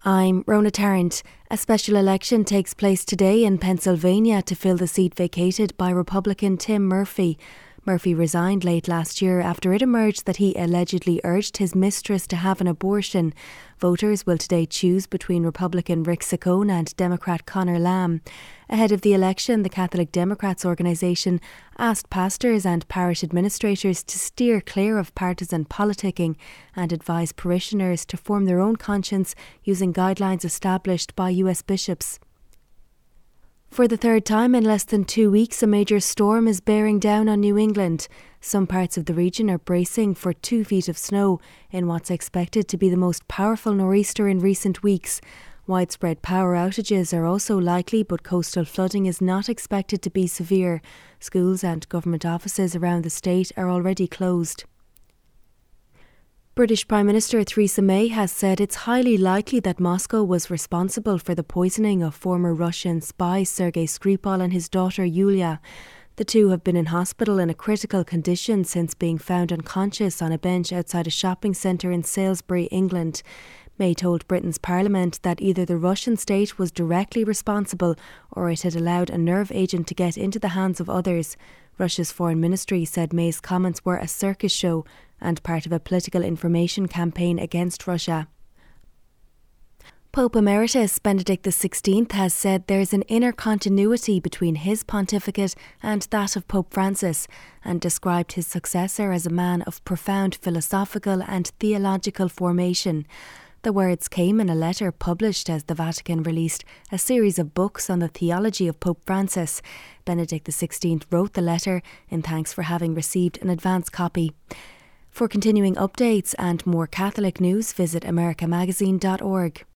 I'm Rona Tarrant. A special election takes place today in Pennsylvania to fill the seat vacated by Republican Tim Murphy. Murphy resigned late last year after it emerged that he allegedly urged his mistress to have an abortion. Voters will today choose between Republican Rick Saccone and Democrat Conor Lamb. Ahead of the election, the Catholic Democrats organisation asked pastors and parish administrators to steer clear of partisan politicking and advise parishioners to form their own conscience using guidelines established by US bishops. For the third time in less than 2 weeks, a major storm is bearing down on New England. Some parts of the region are bracing for 2 feet of snow in what's expected to be the most powerful nor'easter in recent weeks. Widespread power outages are also likely, but coastal flooding is not expected to be severe. Schools and government offices around the state are already closed. British Prime Minister Theresa May has said it's highly likely that Moscow was responsible for the poisoning of former Russian spy Sergei Skripal and his daughter Yulia. The two have been in hospital in a critical condition since being found unconscious on a bench outside a shopping centre in Salisbury, England. May told Britain's Parliament that either the Russian state was directly responsible or it had allowed a nerve agent to get into the hands of others. Russia's foreign ministry said May's comments were a circus show and part of a political information campaign against Russia. Pope Emeritus Benedict XVI has said there's an inner continuity between his pontificate and that of Pope Francis, and described his successor as a man of profound philosophical and theological formation. The words came in a letter published as the Vatican released a series of books on the theology of Pope Francis. Benedict XVI wrote the letter in thanks for having received an advance copy. For continuing updates and more Catholic news, visit americamagazine.org.